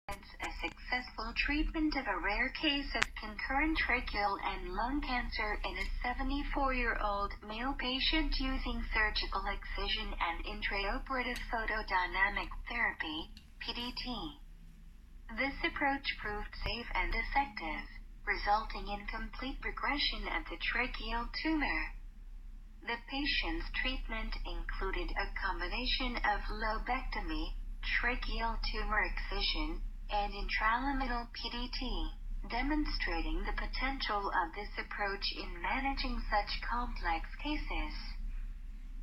A successful treatment of a rare case of concurrent tracheal and lung cancer in a 74-year-old male patient using surgical excision and intraoperative photodynamic therapy, PDT. This approach proved safe and effective, resulting in complete regression of the tracheal tumor. The patient's treatment included a combination of lobectomy, tracheal tumor excision, and intraliminal PDT, demonstrating the potential of this approach in managing such complex cases.